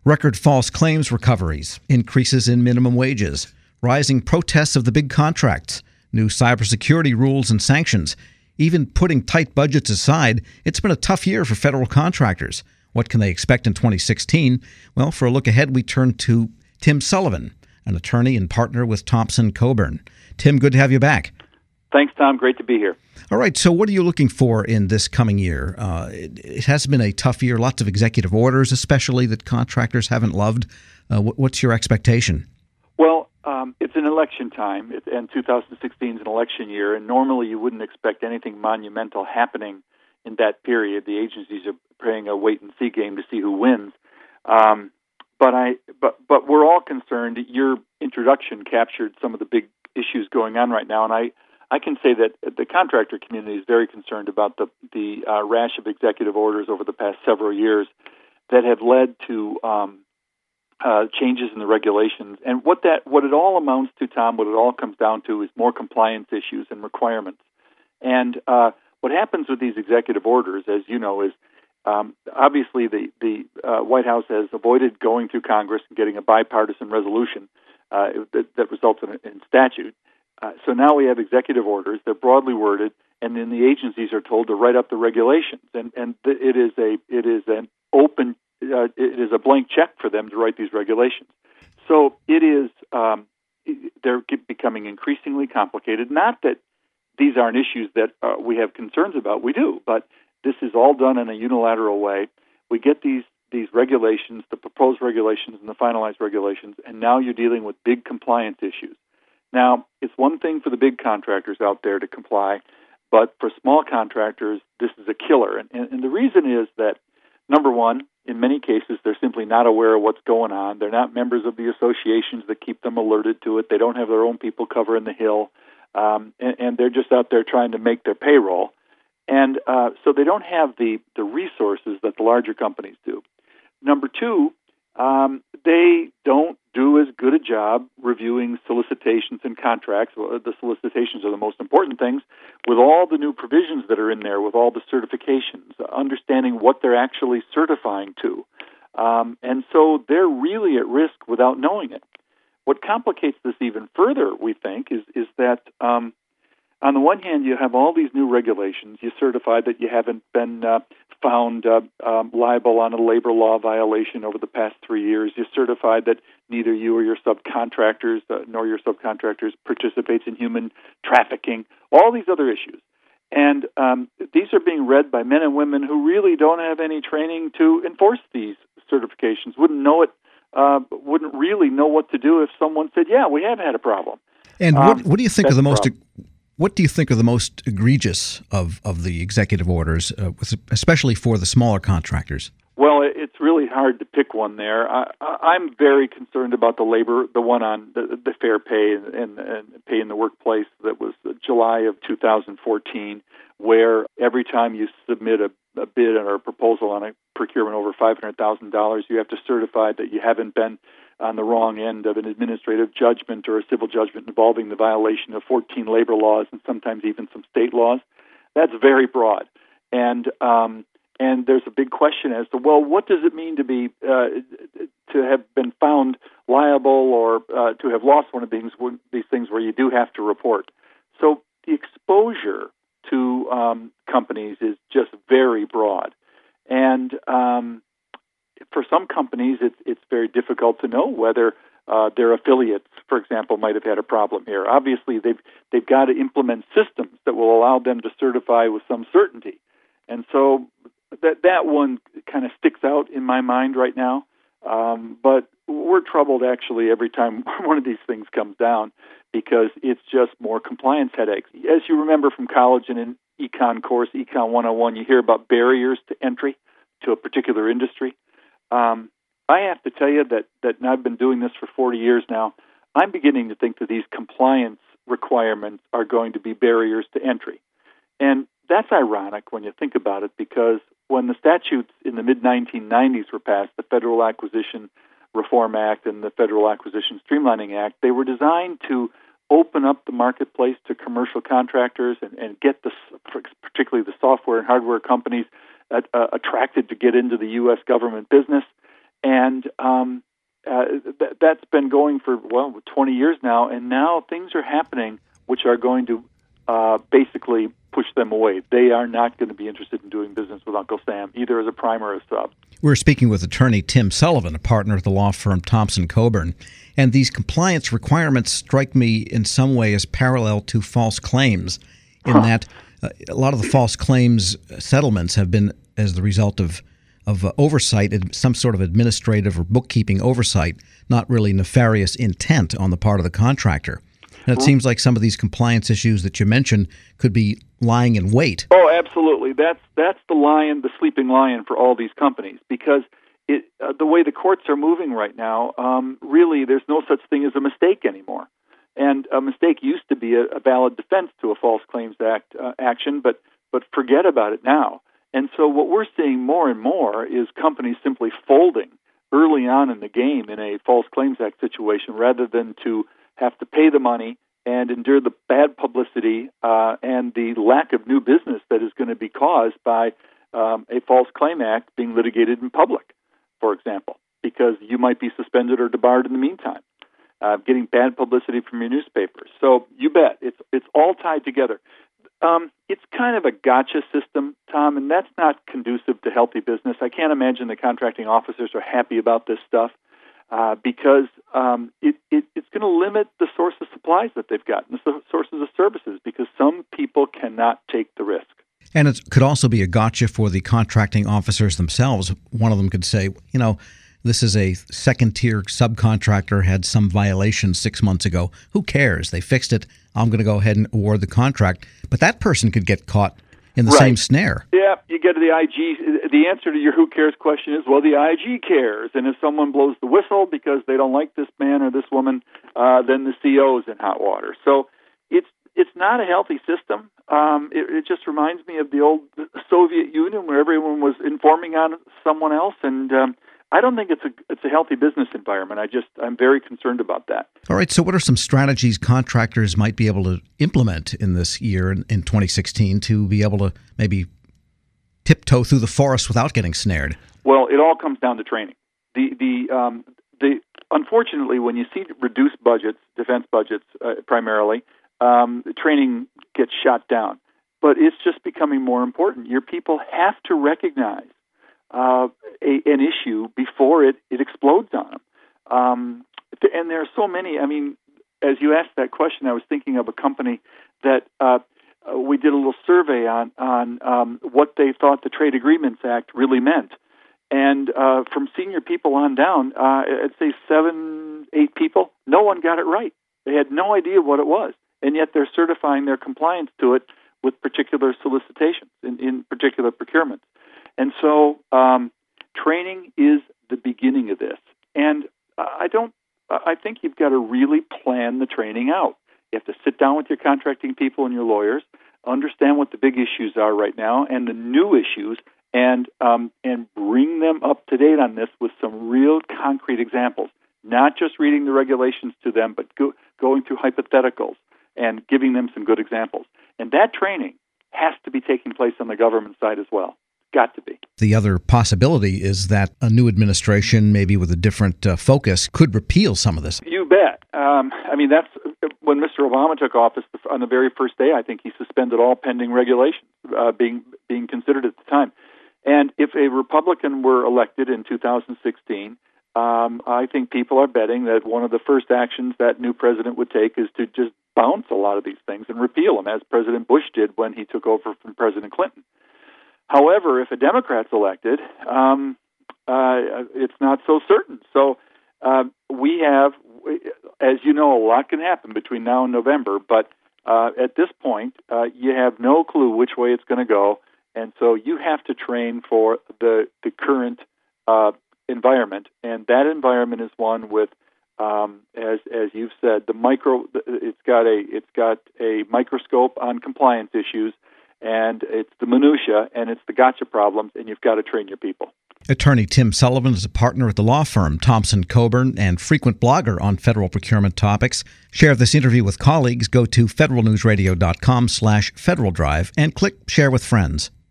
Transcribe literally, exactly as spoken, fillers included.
Record false claims recoveries, increases in minimum wages, rising protests of the big contracts, new cybersecurity rules and sanctions. Even putting tight budgets aside, it's been a tough year for federal contractors. What can they expect in twenty sixteen? Well, for a look ahead, we turn to Tim Sullivan, an attorney and partner with Thompson Coburn. Tim, good to have you back. Thanks, Tom. Great to be here. All right. So what are you looking for in this coming year? Uh, it, it has been a tough year, lots of executive orders, especially that contractors haven't loved. Uh, what, what's your expectation? Well, um, it's an election time, it, and two thousand sixteen is an election year, and normally you wouldn't expect anything monumental happening in that period. The agencies are playing a wait-and-see game to see who wins. Um, but I, but but we're all concerned. Your introduction captured some of the big issues going on right now, and I. I can say that the contractor community is very concerned about the the uh, rash of executive orders over the past several years that have led to um, uh, changes in the regulations. And what that what it all amounts to, Tom, what it all comes down to is more compliance issues and requirements. And uh, what happens with these executive orders, as you know, is um, obviously the the uh, White House has avoided going through Congress and getting a bipartisan resolution uh, that, that results in, in statute. Uh, so now we have executive orders. They're broadly worded, and then the agencies are told to write up the regulations. And and th- it is a it is an open uh, it is a blank check for them to write these regulations. So it is um, they're becoming increasingly complicated. Not that these aren't issues that uh, we have concerns about. We do, but this is all done in a unilateral way. We get these these regulations, the proposed regulations and the finalized regulations, and now you're dealing with big compliance issues. Now, it's one thing for the big contractors out there to comply, but for small contractors, this is a killer. And, and, and the reason is that, number one, in many cases, they're simply not aware of what's going on. They're not members of the associations that keep them alerted to it. They don't have their own people covering the hill, um, and, and they're just out there trying to make their payroll. And uh, so they don't have the, the resources that the larger companies do. Number two, um, they don't do as good a job reviewing solicitations and contracts. Well, the solicitations are the most important things, with all the new provisions that are in there, with all the certifications, understanding what they're actually certifying to. Um, and so they're really at risk without knowing it. What complicates this even further, we think, is, is that um, on the one hand, you have all these new regulations. You certify that you haven't been uh, found uh, um, liable on a labor law violation over the past three years. You certify that neither you or your subcontractors uh, nor your subcontractors participates in human trafficking, all these other issues. And um, these are being read by men and women who really don't have any training to enforce these certifications, wouldn't know it, uh, wouldn't really know what to do if someone said, yeah, we have had a problem. And what, um, what do you think are the most... Problem. What do you think are the most egregious of, of the executive orders, uh, especially for the smaller contractors? Well, it's really hard to pick one there. I, I'm very concerned about the labor, the one on the, the fair pay and, and pay in the workplace that was July of two thousand fourteen, where every time you submit a, a bid or a proposal on a procurement over five hundred thousand dollars, you have to certify that you haven't been on the wrong end of an administrative judgment or a civil judgment involving the violation of fourteen labor laws and sometimes even some state laws. That's very broad. And um, and there's a big question as to, well, what does it mean to be uh, to have been found liable or uh, to have lost one of these, these things where you do have to report? So the exposure to um, companies is just very broad. And um, for some companies, it's, it's very difficult to know whether uh, their affiliates, for example, might have had a problem here. Obviously, they've they've got to implement systems that will allow them to certify with some certainty, and so that that one kind of sticks out in my mind right now. Um, but we're troubled actually every time one of these things comes down because it's just more compliance headaches. As you remember from college and in econ course, Econ one oh one, you hear about barriers to entry to a particular industry. Um, I have to tell you that, that and I've been doing this for forty years now, I'm beginning to think that these compliance requirements are going to be barriers to entry. And that's ironic when you think about it, because when the statutes in the mid nineteen nineties were passed, the Federal Acquisition Reform Act and the Federal Acquisition Streamlining Act, they were designed to open up the marketplace to commercial contractors and, and get the, particularly the software and hardware companies uh, uh, attracted to get into the U S government business. And um, uh, th- that's been going for, well, twenty years now, and now things are happening which are going to uh, basically push them away. They are not going to be interested in doing business with Uncle Sam, either as a prime or a sub. We're speaking with attorney Tim Sullivan, a partner at the law firm Thompson Coburn. And these compliance requirements strike me in some way as parallel to false claims, in huh. that uh, a lot of the false claims settlements have been as the result of of uh, oversight, some sort of administrative or bookkeeping oversight, not really nefarious intent on the part of the contractor. And it well, seems like some of these compliance issues that you mentioned could be lying in wait. Oh, absolutely. That's that's the lion, the sleeping lion for all these companies, because it, uh, the way the courts are moving right now, um, really there's no such thing as a mistake anymore. And a mistake used to be a, a valid defense to a False Claims Act uh, action, but but forget about it now. And so what we're seeing more and more is companies simply folding early on in the game in a False Claims Act situation rather than to have to pay the money and endure the bad publicity uh, and the lack of new business that is going to be caused by um, a False Claim Act being litigated in public, for example, because you might be suspended or debarred in the meantime, uh, getting bad publicity from your newspapers. So you bet, it's it's all tied together. Um, it's kind of a gotcha system, Tom, and that's not conducive to healthy business. I can't imagine the contracting officers are happy about this stuff. Uh, because um, it, it, it's going to limit the source of supplies that they've got and the sources of services, because some people cannot take the risk. And it could also be a gotcha for the contracting officers themselves. One of them could say, you know, this is a second-tier subcontractor, had some violation six months ago. Who cares? They fixed it. I'm going to go ahead and award the contract. But that person could get caught in the right. same snare. Yeah, you get to the I G. The answer to your who cares question is, well, the I G cares. And if someone blows the whistle because they don't like this man or this woman, uh, then the C O is in hot water. So it's it's not a healthy system. Um, it, it just reminds me of the old Soviet Union where everyone was informing on someone else, and um, I don't think it's a it's a healthy business environment. I just I'm very concerned about that. All right. So, what are some strategies contractors might be able to implement in this year in, in twenty sixteen to be able to maybe tiptoe through the forest without getting snared? Well, it all comes down to training. The the um, the unfortunately, when you see reduced budgets, defense budgets uh, primarily, um, training gets shot down. But it's just becoming more important. Your people have to recognize Uh, a, an issue before it, it explodes on them. Um, and there are so many. I mean, as you asked that question, I was thinking of a company that uh, we did a little survey on, on um, what they thought the Trade Agreements Act really meant. And uh, from senior people on down, uh, I'd say seven, eight people, no one got it right. They had no idea what it was. And yet they're certifying their compliance to it with particular solicitations, in, in particular procurements. And so um, training is the beginning of this. And I don't. I think you've got to really plan the training out. You have to sit down with your contracting people and your lawyers, understand what the big issues are right now and the new issues, and um, and bring them up to date on this with some real concrete examples. Not just reading the regulations to them, but go, going through hypotheticals and giving them some good examples. And that training has to be taking place on the government side as well. Got to be. The other possibility is that a new administration, maybe with a different uh, focus, could repeal some of this. You bet. Um, I mean, that's when Mister Obama took office on the very first day. I think he suspended all pending regulations uh, being being considered at the time. And if a Republican were elected in two thousand sixteen, um, I think people are betting that one of the first actions that new president would take is to just bounce a lot of these things and repeal them, as President Bush did when he took over from President Clinton. However, if a Democrat's elected, um, uh, it's not so certain. So uh, we have, as you know, a lot can happen between now and November, but uh, at this point, uh, you have no clue which way it's going to go, and so you have to train for the, the current uh, environment, and that environment is one with, um, as as you've said, the micro. It's got a it's got a microscope on compliance issues. And it's the minutia, and it's the gotcha problems, and you've got to train your people. Attorney Tim Sullivan is a partner at the law firm Thompson Coburn and frequent blogger on federal procurement topics. Share this interview with colleagues. Go to federal news radio dot com slash Federal Drive and click Share with Friends.